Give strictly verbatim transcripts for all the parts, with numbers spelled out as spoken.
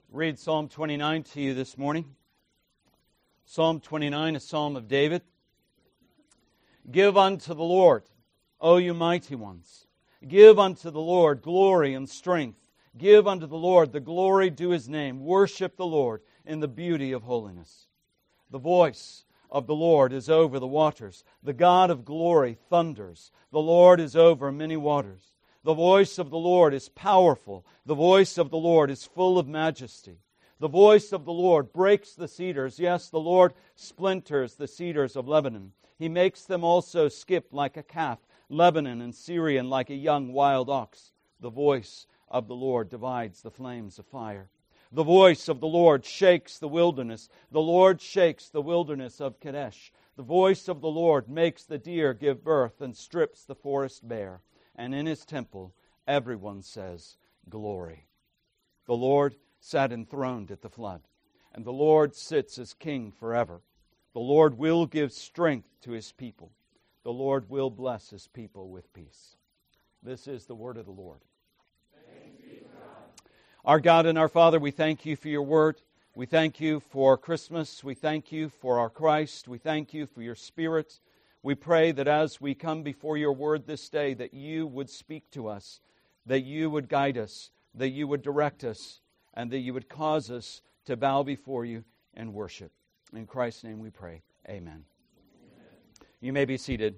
Read Psalm twenty-nine to you this morning. Psalm twenty-nine, a psalm of David. Give unto the Lord, O you mighty ones. Give unto the Lord glory and strength. Give unto the Lord the glory due His name. Worship the Lord in the beauty of holiness. The voice of the Lord is over the waters. The God of glory thunders. The Lord is over many waters. The voice of the Lord is powerful. The voice of the Lord is full of majesty. The voice of the Lord breaks the cedars. Yes, the Lord splinters the cedars of Lebanon. He makes them also skip like a calf, Lebanon and Syrian like a young wild ox. The voice of the Lord divides the flames of fire. The voice of the Lord shakes the wilderness. The Lord shakes the wilderness of Kadesh. The voice of the Lord makes the deer give birth and strips the forest bare. And in His temple everyone says, Glory. The Lord sat enthroned at the flood, and the Lord sits as King forever. The Lord will give strength to His people. The Lord will bless His people with peace. This is the word of the Lord. Thanks be to God. Our God and our Father, we thank You for Your word. We thank You for Christmas. We thank You for our Christ. We thank You for Your Spirit. We pray that as we come before Your word this day, that You would speak to us, that You would guide us, that You would direct us, and that You would cause us to bow before You and worship. In Christ's name we pray. Amen. Amen. You may be seated.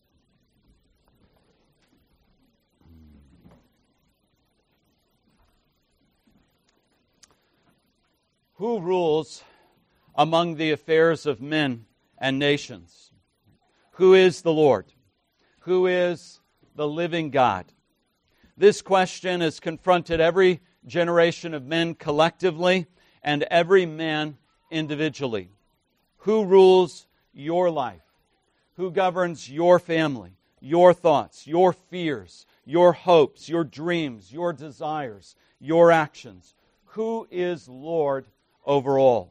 Who rules among the affairs of men and nations? Who is the Lord? Who is the living God? This question has confronted every generation of men collectively and every man individually. Who rules your life? Who governs your family, your thoughts, your fears, your hopes, your dreams, your desires, your actions? Who is Lord over all?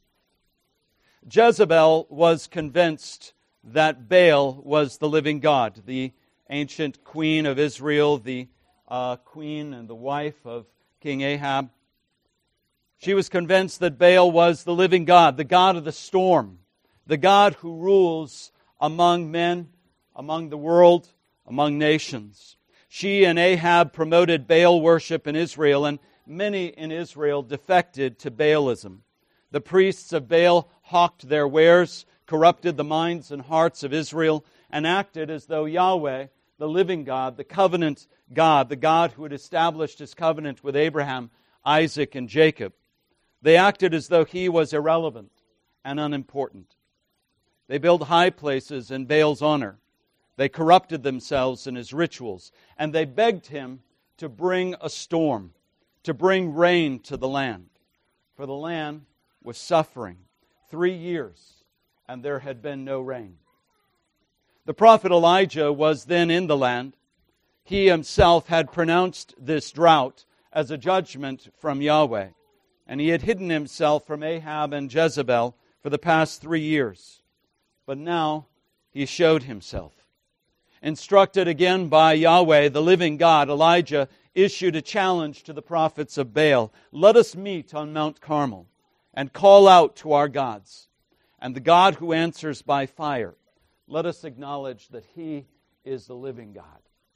Jezebel was convinced that Baal was the living God, the ancient queen of Israel, the uh, queen and the wife of King Ahab. She was convinced that Baal was the living God, the God of the storm, the God who rules among men, among the world, among nations. She and Ahab promoted Baal worship in Israel, and many in Israel defected to Baalism. The priests of Baal hawked their wares, corrupted the minds and hearts of Israel, and acted as though Yahweh, the living God, the covenant God, the God who had established His covenant with Abraham, Isaac, and Jacob, they acted as though He was irrelevant and unimportant. They built high places in Baal's honor. They corrupted themselves in His rituals, and they begged Him to bring a storm, to bring rain to the land. For the land was suffering three years, and there had been no rain. The prophet Elijah was then in the land. He himself had pronounced this drought as a judgment from Yahweh, and he had hidden himself from Ahab and Jezebel for the past three years. But now he showed himself. Instructed again by Yahweh, the living God, Elijah issued a challenge to the prophets of Baal. Let us meet on Mount Carmel and call out to our gods. And the God who answers by fire, let us acknowledge that He is the living God.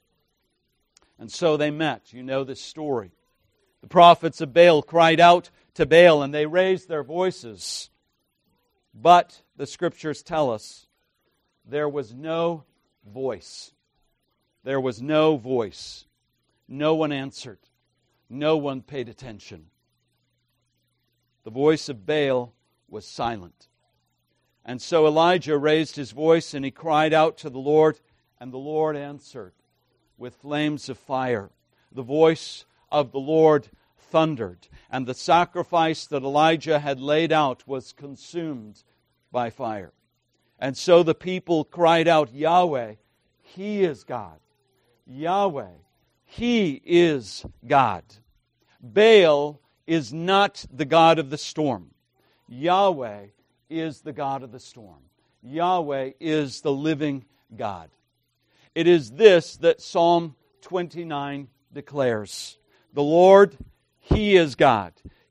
And so they met. You know this story. The prophets of Baal cried out to Baal, and they raised their voices. But the Scriptures tell us there was no voice. There was no voice. No one answered. No one paid attention. The voice of Baal was silent. And so Elijah raised his voice and he cried out to the Lord, and the Lord answered with flames of fire. The voice of the Lord thundered, and the sacrifice that Elijah had laid out was consumed by fire. And so the people cried out, Yahweh, He is God. Yahweh, He is God. Baal is not the God of the storm. Yahweh is the God of the storm. Yahweh is the living God. It is this that Psalm twenty-nine declares. The Lord, He is God.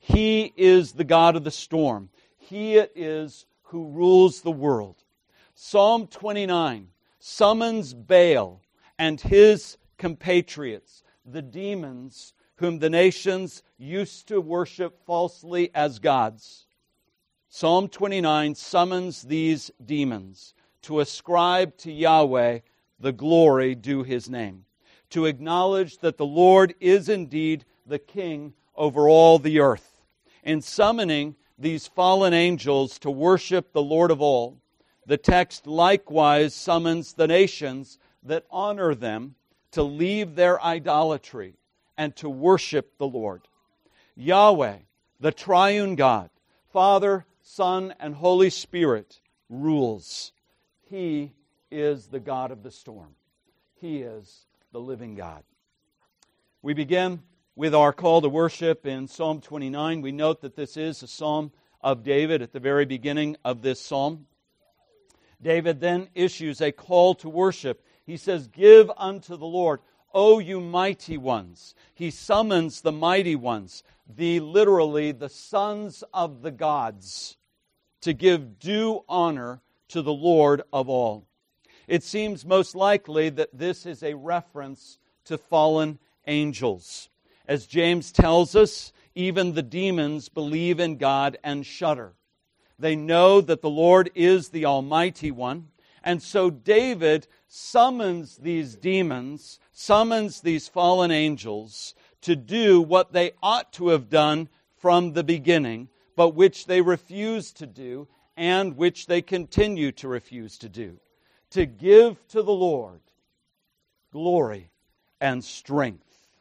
He is the God of the storm. He it is who rules the world. Psalm twenty-nine summons Baal and his compatriots, the demons whom the nations used to worship falsely as gods. Psalm twenty-nine summons these demons to ascribe to Yahweh the glory due His name, to acknowledge that the Lord is indeed the King over all the earth. In summoning these fallen angels to worship the Lord of all, the text likewise summons the nations that honor them to leave their idolatry and to worship the Lord. Yahweh, the triune God, Father, Son, and Holy Spirit, rules. He is the God of the storm. He is the living God. We begin with our call to worship in Psalm twenty-nine. We note that this is a psalm of David at the very beginning of this psalm. David then issues a call to worship. He says, "Give unto the Lord, O you mighty ones." He summons the mighty ones, the literally the sons of the gods, to give due honor to the Lord of all. It seems most likely that this is a reference to fallen angels. As James tells us, even the demons believe in God and shudder. They know that the Lord is the Almighty One. And so David summons these demons, summons these fallen angels to do what they ought to have done from the beginning, but which they refuse to do and which they continue to refuse to do. To give to the Lord glory and strength.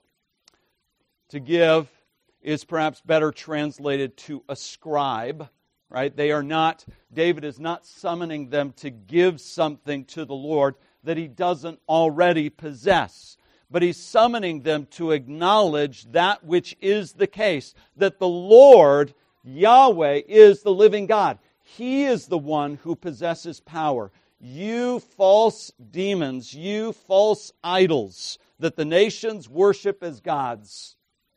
To give is perhaps better translated to ascribe. Right? They are not, David is not summoning them to give something to the Lord that he doesn't already possess. But he's summoning them to acknowledge that which is the case, that the Lord, Yahweh, is the living God. He is the one who possesses power. You false demons, you false idols that the nations worship as gods,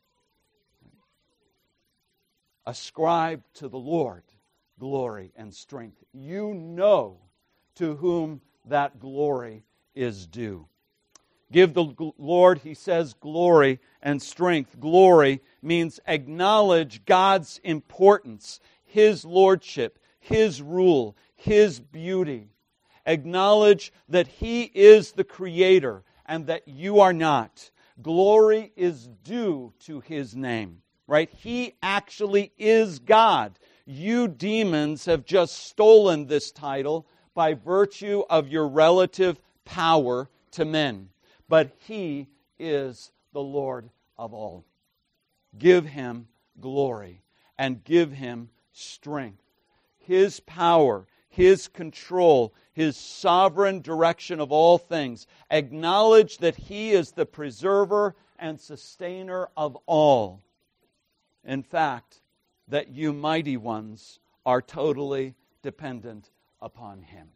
ascribe to the Lord glory and strength. You know to whom that glory is due. Give the Lord, he says, glory and strength. Glory means acknowledge God's importance, His lordship, His rule, His beauty. Acknowledge that He is the Creator and that you are not. Glory is due to His name, right? He actually is God. You demons have just stolen this title by virtue of your relative power to men. But He is the Lord of all. Give Him glory and give Him strength. His power, His control, His sovereign direction of all things. Acknowledge that He is the preserver and sustainer of all. In fact, that you mighty ones are totally dependent upon Him.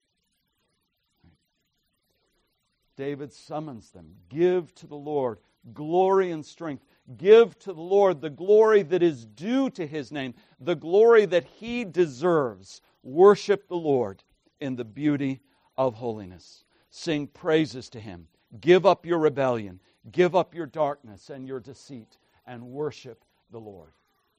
David summons them. Give to the Lord glory and strength. Give to the Lord the glory that is due to His name, the glory that He deserves. Worship the Lord in the beauty of holiness. Sing praises to Him. Give up your rebellion. Give up your darkness and your deceit and worship the Lord.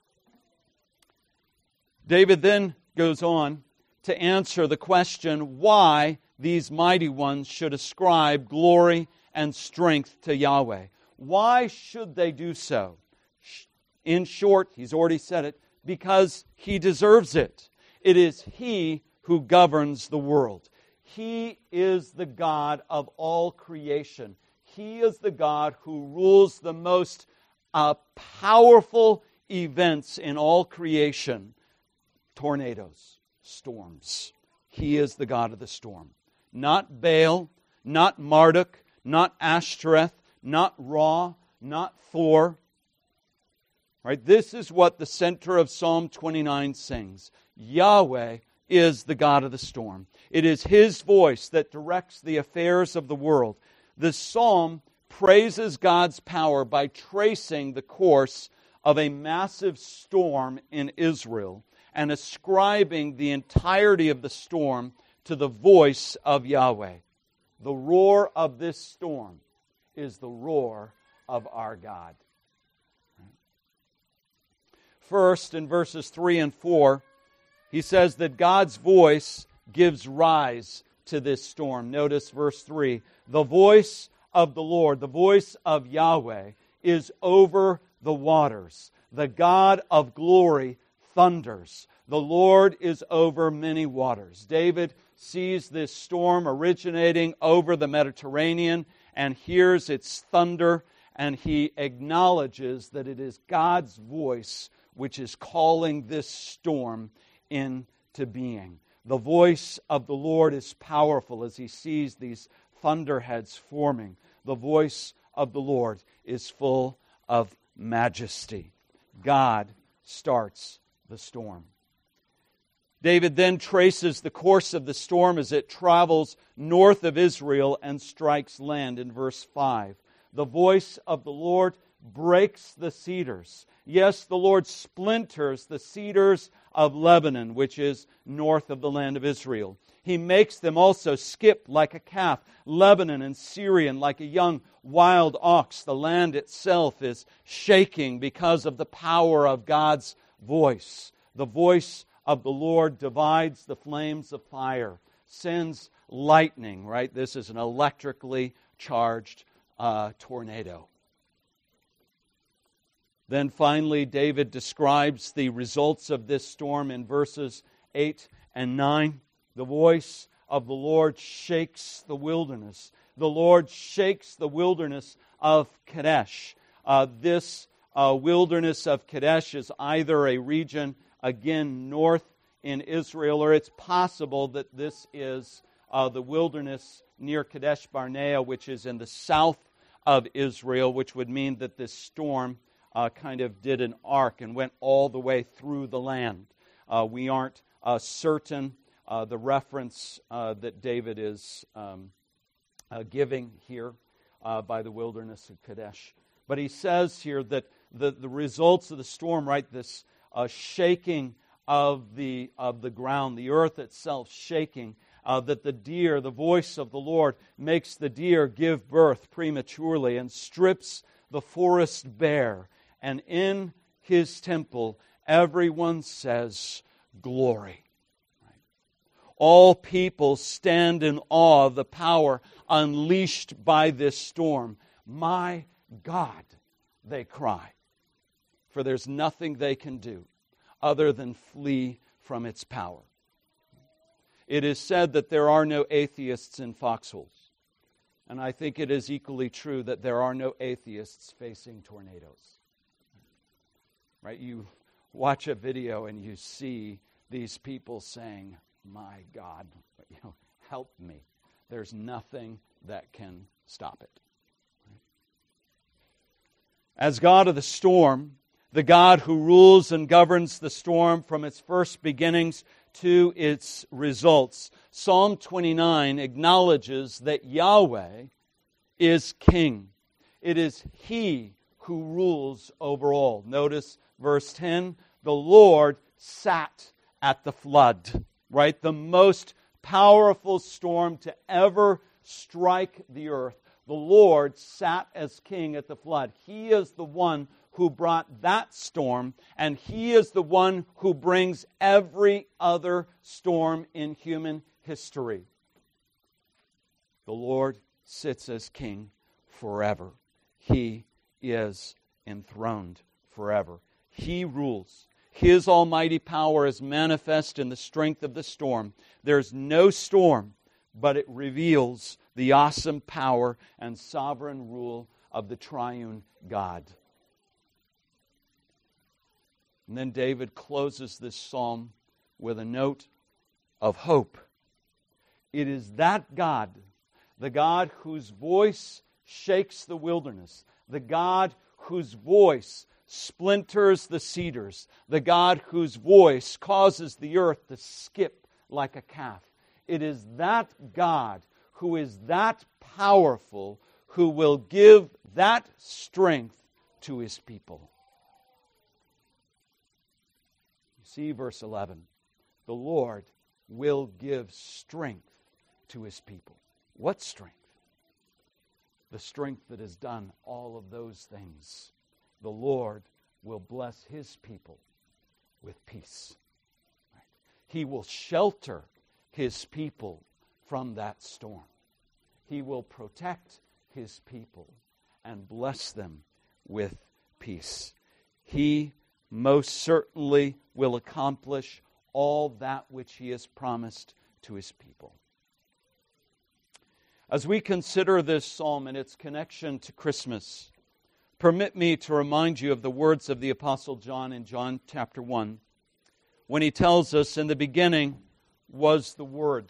David then goes on to answer the question why these mighty ones should ascribe glory and strength to Yahweh. Why should they do so? In short, he's already said it, because He deserves it. It is He who governs the world. He is the God of all creation. He is the God who rules the most uh, powerful events in all creation. Tornadoes, storms. He is the God of the storm. Not Baal, not Marduk, not Ashtoreth, not Ra, not Thor. Right? This is what the center of Psalm twenty-nine sings. Yahweh is the God of the storm. It is His voice that directs the affairs of the world. The psalm praises God's power by tracing the course of a massive storm in Israel and ascribing the entirety of the storm to the voice of Yahweh. The roar of this storm is the roar of our God. First, in verses three and four, he says that God's voice gives rise to this storm. Notice verse three. The voice of the Lord, the voice of Yahweh, is over the waters. The God of glory thunders. The Lord is over many waters. David sees this storm originating over the Mediterranean and hears its thunder, and he acknowledges that it is God's voice which is calling this storm into being. The voice of the Lord is powerful as he sees these thunderheads forming. The voice of the Lord is full of majesty. God starts the storm. David then traces the course of the storm as it travels north of Israel and strikes land in verse five. The voice of the Lord breaks the cedars. Yes, the Lord splinters the cedars of Lebanon, which is north of the land of Israel. He makes them also skip like a calf, Lebanon and Syrian like a young wild ox. The land itself is shaking because of the power of God's voice. The voice of the Lord divides the flames of fire, sends lightning, right? This is an electrically charged uh, tornado. Then finally, David describes the results of this storm in verses eight and nine. The voice of the Lord shakes the wilderness. The Lord shakes the wilderness of Kadesh. Uh, this uh, wilderness of Kadesh is either a region, again, north in Israel, or it's possible that this is uh, the wilderness near Kadesh Barnea, which is in the south of Israel, which would mean that this storm Uh, kind of did an arc and went all the way through the land. Uh, we aren't uh, certain uh, the reference uh, that David is um, uh, giving here uh, by the wilderness of Kadesh. But he says here that the, the results of the storm, right, this uh, shaking of the, of the ground, the earth itself shaking, uh, that the deer, the voice of the Lord, makes the deer give birth prematurely and strips the forest bare. And in His temple, everyone says, glory. Right? All people stand in awe of the power unleashed by this storm. My God, they cry. For there's nothing they can do other than flee from its power. It is said that there are no atheists in foxholes. And I think it is equally true that there are no atheists facing tornadoes. Right? You watch a video and you see these people saying, my God, you know, help me. There's nothing that can stop it. Right? As God of the storm, the God who rules and governs the storm from its first beginnings to its results, Psalm twenty-nine acknowledges that Yahweh is King. It is He who rules over all. Notice verse ten, the Lord sat at the flood, right? The most powerful storm to ever strike the earth. The Lord sat as king at the flood. He is the one who brought that storm, and He is the one who brings every other storm in human history. The Lord sits as king forever. He is enthroned forever. He rules. His almighty power is manifest in the strength of the storm. There's no storm, but it reveals the awesome power and sovereign rule of the triune God. And then David closes this psalm with a note of hope. It is that God, the God whose voice shakes the wilderness, the God whose voice splinters the cedars, the God whose voice causes the earth to skip like a calf. It is that God who is that powerful who will give that strength to His people. See verse eleven. The Lord will give strength to His people. What strength? The strength that has done all of those things. The Lord will bless His people with peace. Right? He will shelter His people from that storm. He will protect His people and bless them with peace. He most certainly will accomplish all that which He has promised to His people. As we consider this psalm and its connection to Christmas, permit me to remind you of the words of the Apostle John in John chapter one, when he tells us, in the beginning was the Word.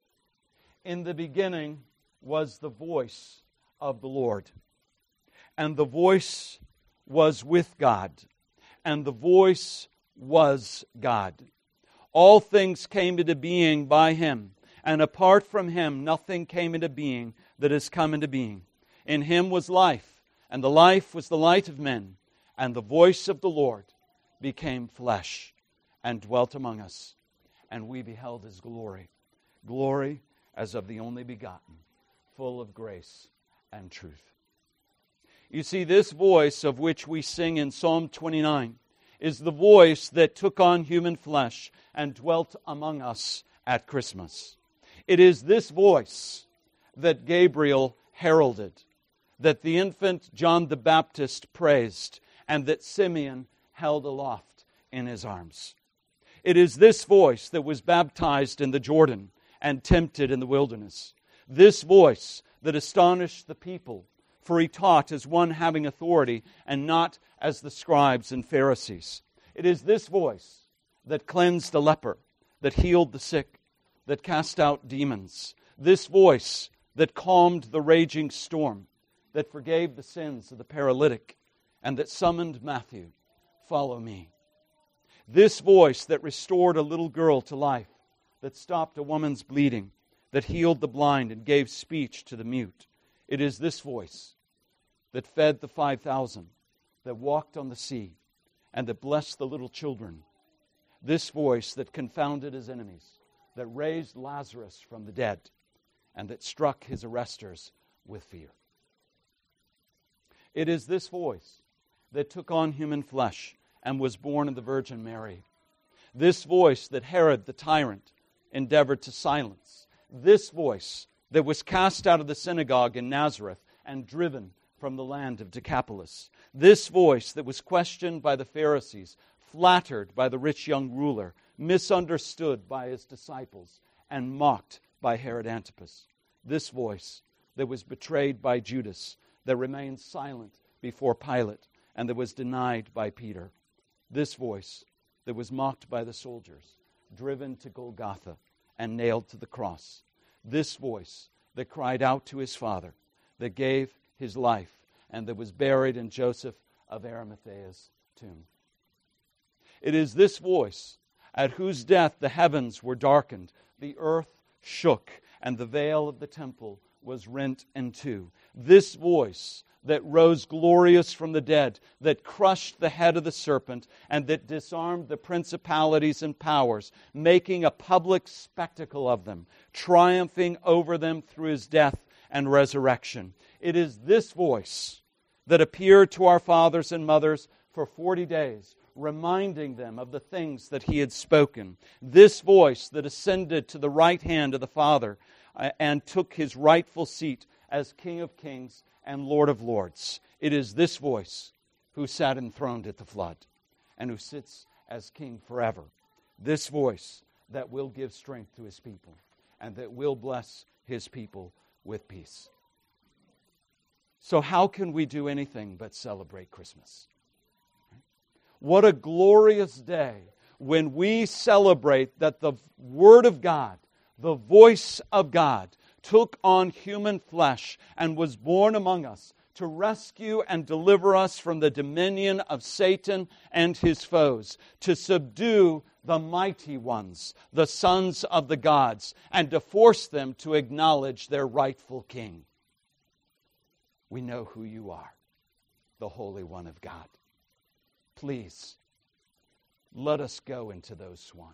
In the beginning was the voice of the Lord. And the voice was with God. And the voice was God. All things came into being by Him. And apart from Him, nothing came into being that has come into being. In Him was life, and the life was the light of men. And the voice of the Lord became flesh and dwelt among us. And we beheld His glory. Glory as of the only begotten, full of grace and truth. You see, this voice of which we sing in Psalm twenty-nine is the voice that took on human flesh and dwelt among us at Christmas. It is this voice that Gabriel heralded, that the infant John the Baptist praised, and that Simeon held aloft in his arms. It is this voice that was baptized in the Jordan and tempted in the wilderness. This voice that astonished the people, for He taught as one having authority and not as the scribes and Pharisees. It is this voice that cleansed the leper, that healed the sick, that cast out demons. This voice that calmed the raging storm, that forgave the sins of the paralytic, and that summoned Matthew, "Follow me." This voice that restored a little girl to life, that stopped a woman's bleeding, that healed the blind and gave speech to the mute. It is this voice that fed the five thousand, that walked on the sea, and that blessed the little children. This voice that confounded His enemies, that raised Lazarus from the dead, and that struck His arresters with fear. It is this voice that took on human flesh and was born of the Virgin Mary. This voice that Herod the tyrant endeavored to silence. This voice that was cast out of the synagogue in Nazareth and driven from the land of Decapolis. This voice that was questioned by the Pharisees, flattered by the rich young ruler, misunderstood by His disciples, and mocked by Herod Antipas. This voice that was betrayed by Judas, that remained silent before Pilate, and that was denied by Peter. This voice that was mocked by the soldiers, driven to Golgotha, and nailed to the cross. This voice that cried out to His Father, that gave His life, and that was buried in Joseph of Arimathea's tomb. It is this voice at whose death the heavens were darkened, the earth shook, and the veil of the temple was rent in two. This voice that rose glorious from the dead, that crushed the head of the serpent, and that disarmed the principalities and powers, making a public spectacle of them, triumphing over them through His death and resurrection. It is this voice that appeared to our fathers and mothers for forty days, reminding them of the things that He had spoken. This voice that ascended to the right hand of the Father and took His rightful seat as King of Kings and Lord of Lords. It is this voice who sat enthroned at the flood and who sits as King forever. This voice that will give strength to His people and that will bless His people with peace. So how can we do anything but celebrate Christmas? What a glorious day when we celebrate that the Word of God, the voice of God, took on human flesh and was born among us to rescue and deliver us from the dominion of Satan and his foes, to subdue the mighty ones, the sons of the gods, and to force them to acknowledge their rightful king. We know who you are, the Holy One of God. Please, let us go into those swine.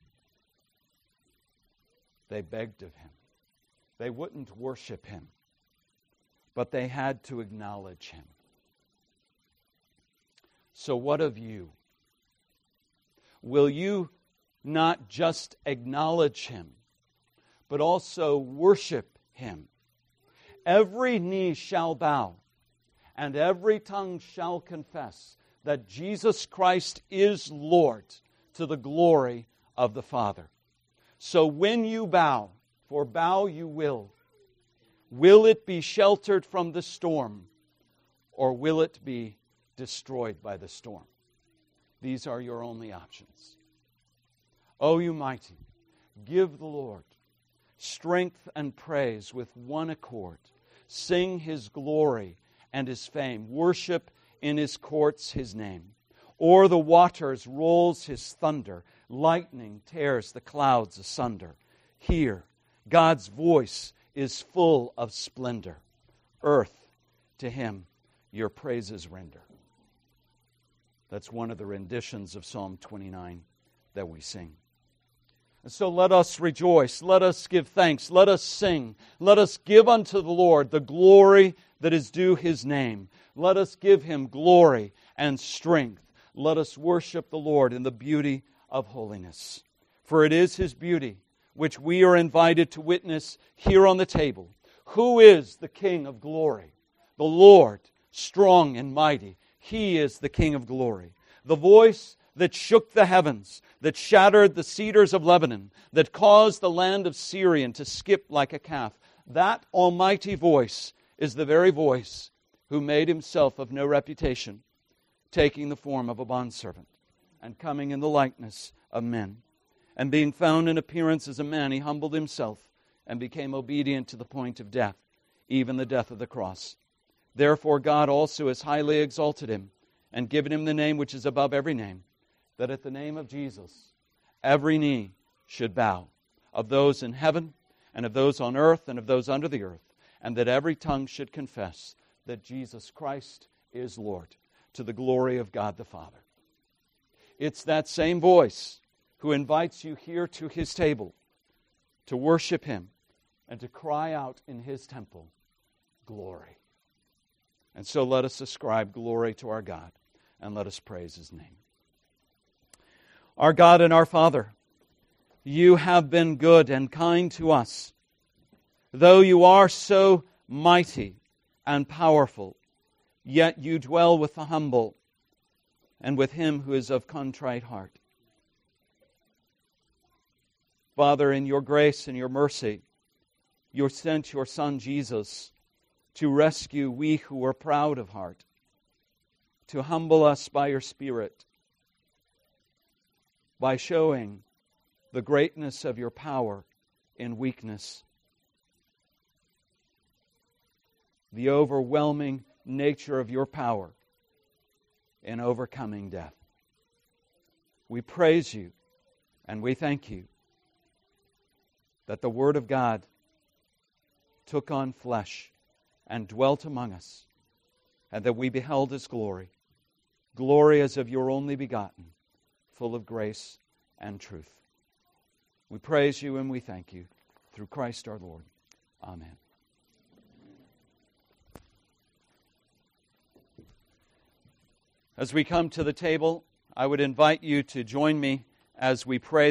They begged of him. They wouldn't worship him, but they had to acknowledge him. So what of you? Will you not just acknowledge him, but also worship him? Every knee shall bow, and every tongue shall confess that Jesus Christ is Lord, to the glory of the Father. So when you bow, for bow you will, will it be sheltered from the storm, or will it be destroyed by the storm? These are your only options. O you mighty, give the Lord strength and praise with one accord. Sing His glory and His fame. Worship in His courts His name. O'er the waters rolls His thunder. Lightning tears the clouds asunder. Here, God's voice is full of splendor. Earth, to Him your praises render. That's one of the renditions of Psalm twenty-nine that we sing. And so let us rejoice, let us give thanks, let us sing, let us give unto the Lord the glory that is due His name. Let us give Him glory and strength. Let us worship the Lord in the beauty of holiness. For it is His beauty which we are invited to witness here on the table. Who is the King of glory? The Lord, strong and mighty. He is the King of glory. The voice that shook the heavens, that shattered the cedars of Lebanon, that caused the land of Syrian to skip like a calf. That almighty voice is the very voice who made Himself of no reputation, taking the form of a bondservant and coming in the likeness of men. And being found in appearance as a man, He humbled Himself and became obedient to the point of death, even the death of the cross. Therefore God also has highly exalted Him and given Him the name which is above every name, that at the name of Jesus every knee should bow, of those in heaven and of those on earth and of those under the earth, and that every tongue should confess that Jesus Christ is Lord, to the glory of God the Father. It's that same voice who invites you here to His table to worship Him and to cry out in His temple, glory. And so let us ascribe glory to our God, and let us praise His name. Our God and our Father, You have been good and kind to us. Though You are so mighty and powerful, yet You dwell with the humble and with him who is of contrite heart. Father, in Your grace and Your mercy, You sent Your Son Jesus to rescue we who are proud of heart, to humble us by Your Spirit, by showing the greatness of Your power in weakness, the overwhelming nature of Your power in overcoming death. We praise You and we thank You that the Word of God took on flesh and dwelt among us, and that we beheld His glory, glory as of Your only begotten, full of grace and truth. We praise You and we thank You through Christ our Lord. Amen. As we come to the table, I would invite you to join me as we pray